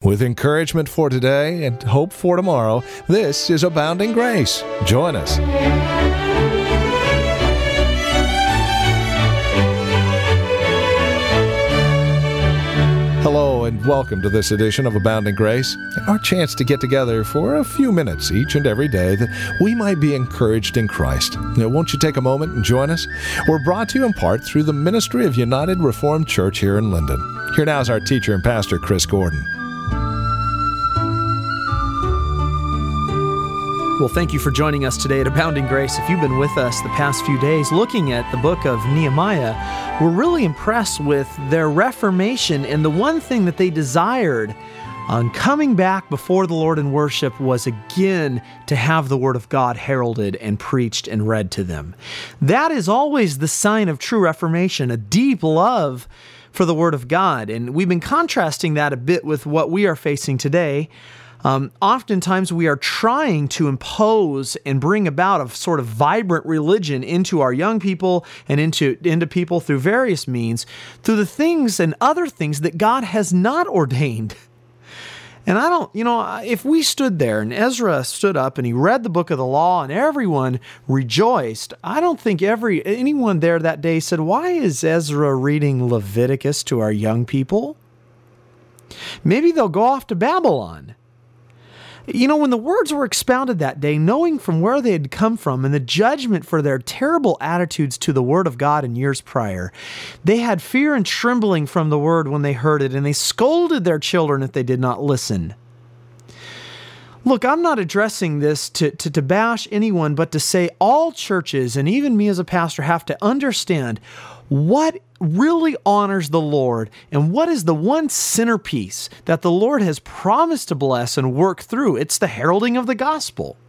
With encouragement for today and hope for tomorrow, this is Abounding Grace. Join us. Hello and welcome to this edition of Abounding Grace, our chance to get together for a few minutes each and every day that we might be encouraged in Christ. Now, won't you take a moment and join us? We're brought to you in part through the ministry of United Reformed Church here in Linden. Here now is our teacher and pastor, Chris Gordon. Well, thank you for joining us today at Abounding Grace. If you've been with us the past few days looking at the book of Nehemiah, we're really impressed with their reformation, and the one thing that they desired on coming back before the Lord in worship was again to have the Word of God heralded and preached and read to them. That is always the sign of true reformation, a deep love for the Word of God, and we've been contrasting that a bit with what we are facing today. Oftentimes we are trying to impose and bring about a sort of vibrant religion into our young people and into people through various means, through the things and other things that God has not ordained. And if we stood there and Ezra stood up and he read the book of the law and everyone rejoiced, I don't think anyone there that day said, "Why is Ezra reading Leviticus to our young people?" Maybe they'll go off to Babylon. When the words were expounded that day, knowing from where they had come from and the judgment for their terrible attitudes to the Word of God in years prior, they had fear and trembling from the Word when they heard it, and they scolded their children if they did not listen. Look, I'm not addressing this to bash anyone, but to say all churches, and even me as a pastor, have to understand what really honors the Lord and what is the one centerpiece that the Lord has promised to bless and work through. It's the heralding of the gospel.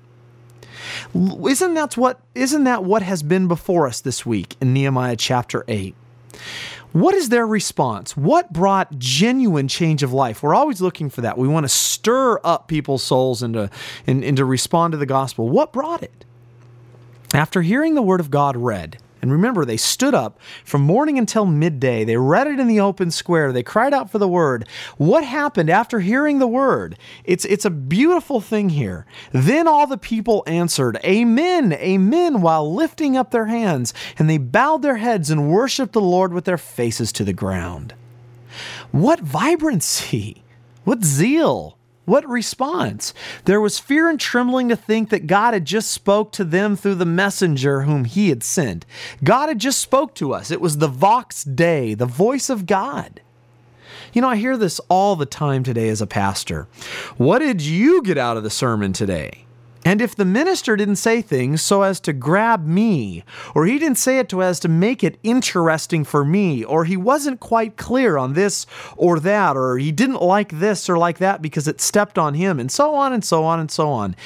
Isn't that what has been before us this week in Nehemiah chapter 8? What is their response? What brought genuine change of life? We're always looking for that. We want to stir up people's souls and to respond to the gospel. What brought it? After hearing the word of God read, and remember, they stood up from morning until midday. They read it in the open square. They cried out for the word. What happened after hearing the word? It's a beautiful thing here. Then all the people answered, "Amen, amen," while lifting up their hands, and they bowed their heads and worshiped the Lord with their faces to the ground. What vibrancy! What zeal! What response? There was fear and trembling to think that God had just spoke to them through the messenger whom he had sent. God had just spoke to us. It was the Vox Dei, the voice of God. I hear this all the time today as a pastor. What did you get out of the sermon today? And if the minister didn't say things so as to grab me, or he didn't say it so as to make it interesting for me, or he wasn't quite clear on this or that, or he didn't like this or like that because it stepped on him, and so on and so on and so on.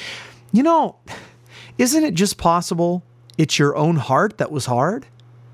Isn't it just possible it's your own heart that was hard?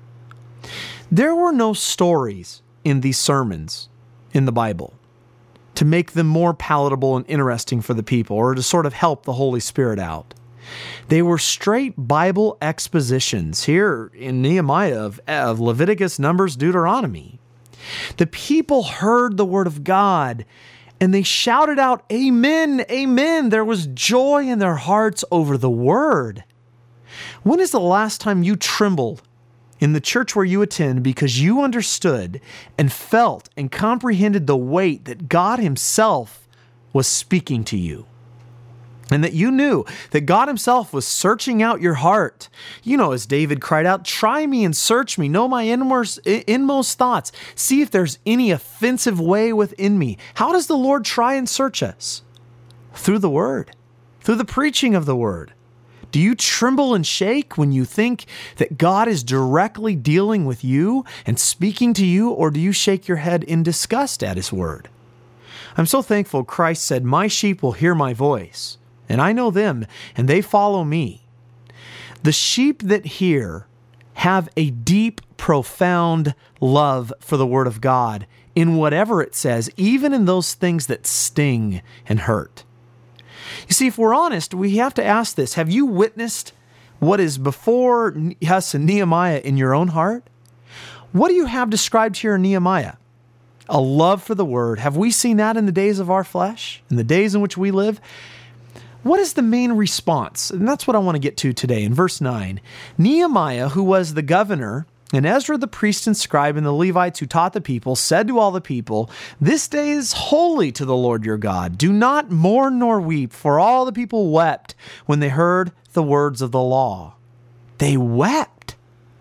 There were no stories in these sermons in the Bible to make them more palatable and interesting for the people, or to sort of help the Holy Spirit out. They were straight Bible expositions here in Nehemiah of Leviticus, Numbers, Deuteronomy. The people heard the word of God and they shouted out, "Amen, amen." There was joy in their hearts over the word. When is the last time you trembled in the church where you attend because you understood and felt and comprehended the weight that God himself was speaking to you? And that you knew that God himself was searching out your heart. As David cried out, "Try me and search me, know my inmost thoughts. See if there's any offensive way within me." How does the Lord try and search us? Through the word, through the preaching of the word. Do you tremble and shake when you think that God is directly dealing with you and speaking to you, or do you shake your head in disgust at his word? I'm so thankful Christ said, "My sheep will hear my voice, and I know them, and they follow me." The sheep that hear have a deep, profound love for the word of God in whatever it says, even in those things that sting and hurt. You see, if we're honest, we have to ask this. Have you witnessed what is before us in Nehemiah in your own heart? What do you have described here in Nehemiah? a love for the word. Have we seen that in the days of our flesh, in the days in which we live? What is the main response? And that's what I want to get to today in verse 9. Nehemiah, who was the governor, and Ezra the priest and scribe and the Levites who taught the people, said to all the people, "This day is holy to the Lord your God. Do not mourn nor weep," for all the people wept when they heard the words of the law. They wept.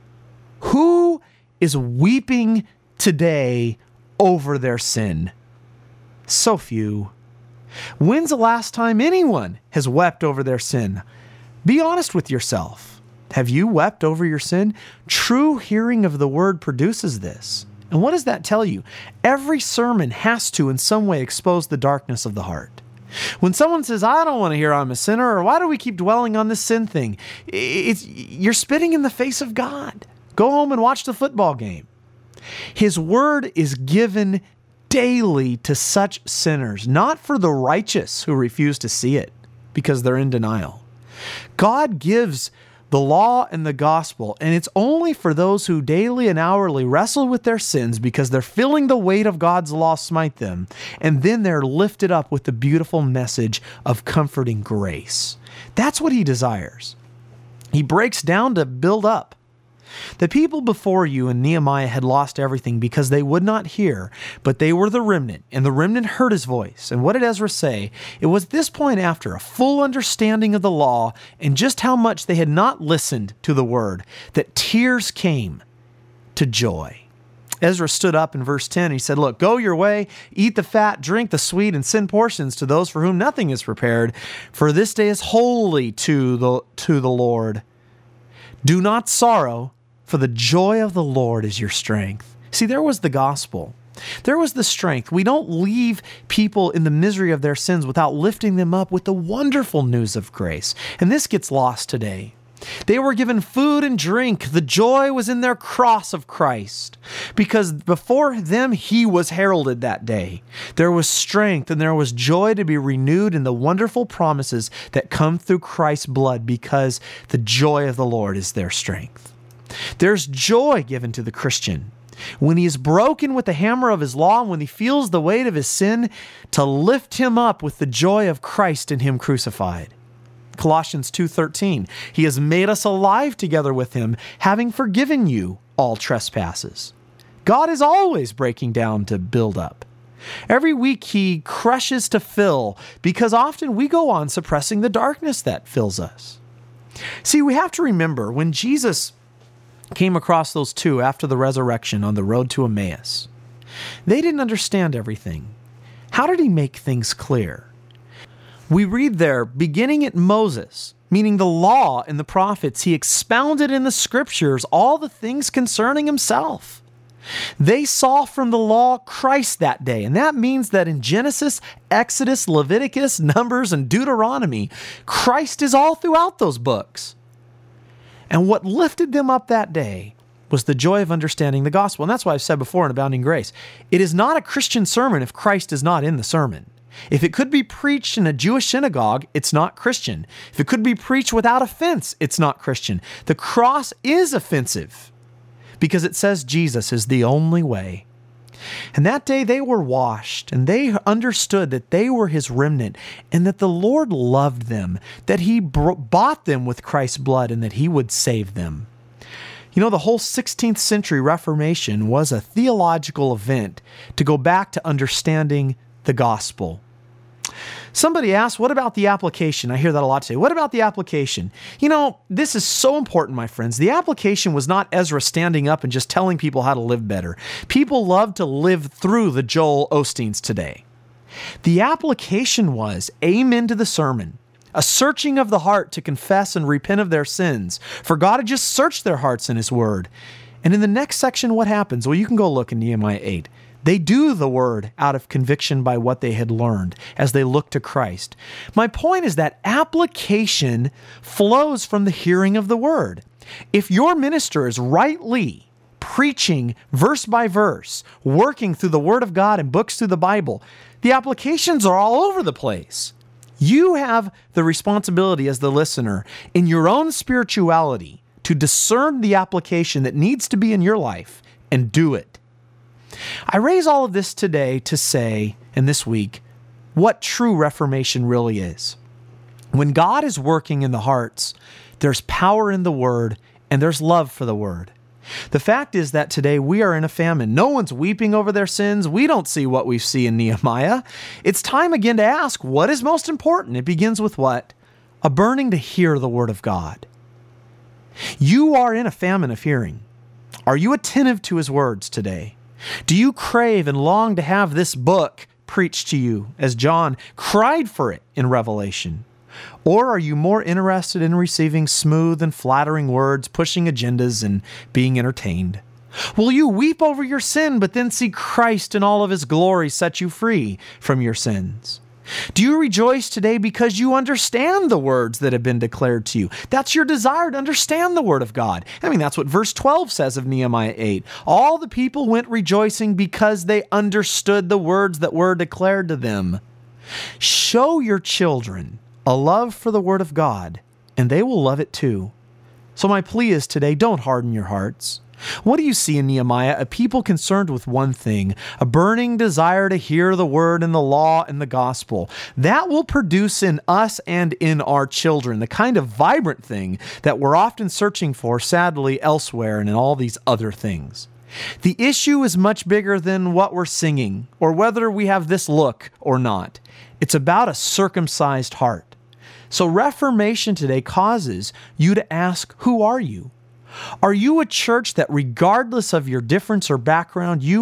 Who is weeping today over their sin? So few. When's the last time anyone has wept over their sin? Be honest with yourself. Have you wept over your sin? True hearing of the word produces this. And what does that tell you? Every sermon has to in some way expose the darkness of the heart. When someone says, "I don't want to hear I'm a sinner," or "Why do we keep dwelling on this sin thing?" You're spitting in the face of God. Go home and watch the football game. His word is given daily to such sinners, not for the righteous who refuse to see it because they're in denial. God gives the law and the gospel, and it's only for those who daily and hourly wrestle with their sins because they're feeling the weight of God's law smite them, and then they're lifted up with the beautiful message of comforting grace. That's what he desires. He breaks down to build up. The people before you and Nehemiah had lost everything because they would not hear, but they were the remnant, and the remnant heard his voice. And what did Ezra say? It was this point, after a full understanding of the law and just how much they had not listened to the word, that tears came to joy. Ezra stood up in verse 10. He said, "Look, go your way, eat the fat, drink the sweet, and send portions to those for whom nothing is prepared, for this day is holy to the Lord. Do not sorrow, for the joy of the Lord is your strength." See, there was the gospel. There was the strength. We don't leave people in the misery of their sins without lifting them up with the wonderful news of grace. And this gets lost today. They were given food and drink. The joy was in their cross of Christ, because before them he was heralded that day. There was strength and there was joy to be renewed in the wonderful promises that come through Christ's blood, because the joy of the Lord is their strength. There's joy given to the Christian when he is broken with the hammer of his law, and when he feels the weight of his sin, to lift him up with the joy of Christ in him crucified. Colossians 2:13, he has made us alive together with him, having forgiven you all trespasses. God is always breaking down to build up. Every week he crushes to fill, because often we go on suppressing the darkness that fills us. See, we have to remember when Jesus came across those two after the resurrection on the road to Emmaus, they didn't understand everything. How did he make things clear? We read there, beginning at Moses, meaning the law and the prophets, he expounded in the scriptures all the things concerning himself. They saw from the law Christ that day, and that means that in Genesis, Exodus, Leviticus, Numbers, and Deuteronomy, Christ is all throughout those books. And what lifted them up that day was the joy of understanding the gospel. And that's why I've said before in Abounding Grace, it is not a Christian sermon if Christ is not in the sermon. If it could be preached in a Jewish synagogue, it's not Christian. If it could be preached without offense, it's not Christian. The cross is offensive because it says Jesus is the only way. And that day they were washed, and they understood that they were his remnant, and that the Lord loved them, that he bought them with Christ's blood, and that he would save them. You know, the whole 16th century Reformation was a theological event to go back to understanding the gospel. Somebody asked, what about the application? I hear that a lot today. What about the application? You know, this is so important, my friends. The application was not Ezra standing up and just telling people how to live better. People love to live through the Joel Osteens today. The application was amen to the sermon, a searching of the heart to confess and repent of their sins, for God had just searched their hearts in his word. And in the next section, what happens? Well, you can go look in Nehemiah 8. They do the word out of conviction by what they had learned as they look to Christ. My point is that application flows from the hearing of the word. If your minister is rightly preaching verse by verse, working through the word of God and books through the Bible, the applications are all over the place. You have the responsibility as the listener in your own spirituality to discern the application that needs to be in your life and do it. I raise all of this today to say, and this week, what true reformation really is. When God is working in the hearts, there's power in the Word, and there's love for the Word. The fact is that today we are in a famine. No one's weeping over their sins. We don't see what we see in Nehemiah. It's time again to ask, what is most important? It begins with what? A burning to hear the Word of God. You are in a famine of hearing. Are you attentive to His words today? Do you crave and long to have this book preached to you as John cried for it in Revelation? Or are you more interested in receiving smooth and flattering words, pushing agendas, and being entertained? Will you weep over your sin, but then see Christ in all of His glory set you free from your sins? Do you rejoice today because you understand the words that have been declared to you? That's your desire, to understand the Word of God. I mean, that's what verse 12 says of Nehemiah 8. All the people went rejoicing because they understood the words that were declared to them. Show your children a love for the Word of God, and they will love it too. So my plea is today, don't harden your hearts. What do you see in Nehemiah? A people concerned with one thing, a burning desire to hear the Word and the law and the gospel. That will produce in us and in our children the kind of vibrant thing that we're often searching for, sadly, elsewhere and in all these other things. The issue is much bigger than what we're singing or whether we have this look or not. It's about a circumcised heart. So Reformation today causes you to ask, who are you? Are you a church that regardless of your difference or background, you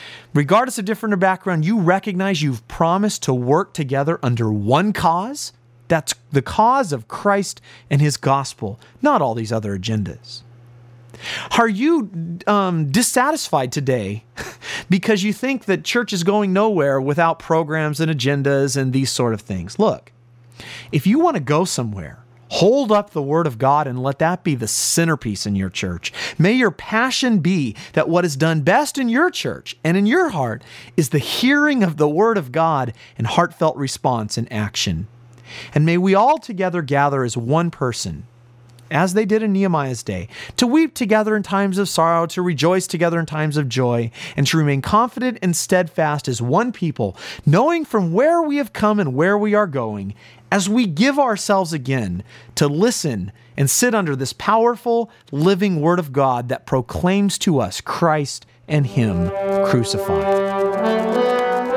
recognize you've promised to work together under one cause? That's the cause of Christ and His gospel, not all these other agendas. Are you dissatisfied today because you think that church is going nowhere without programs and agendas and these sort of things? Look, if you want to go somewhere, hold up the Word of God and let that be the centerpiece in your church. May your passion be that what is done best in your church and in your heart is the hearing of the Word of God and heartfelt response and action. And may we all together gather as one person, as they did in Nehemiah's day, to weep together in times of sorrow, to rejoice together in times of joy, and to remain confident and steadfast as one people, knowing from where we have come and where we are going, as we give ourselves again to listen and sit under this powerful, living Word of God that proclaims to us Christ and Him crucified.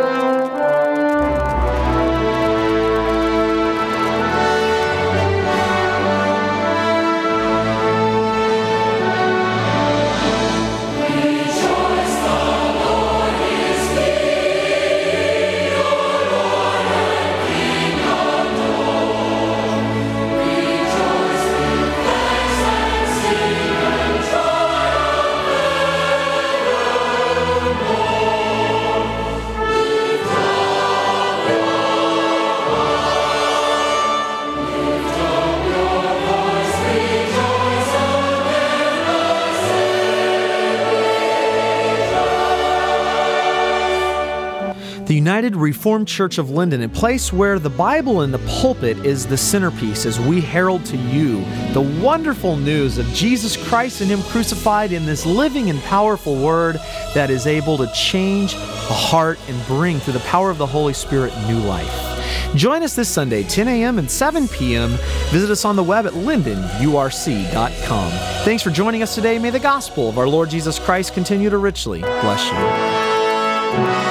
The United Reformed Church of Linden, a place where the Bible in the pulpit is the centerpiece as we herald to you the wonderful news of Jesus Christ and Him crucified in this living and powerful Word that is able to change a heart and bring, through the power of the Holy Spirit, new life. Join us this Sunday, 10 a.m. and 7 p.m. Visit us on the web at lindenurc.com. Thanks for joining us today. May the gospel of our Lord Jesus Christ continue to richly bless you.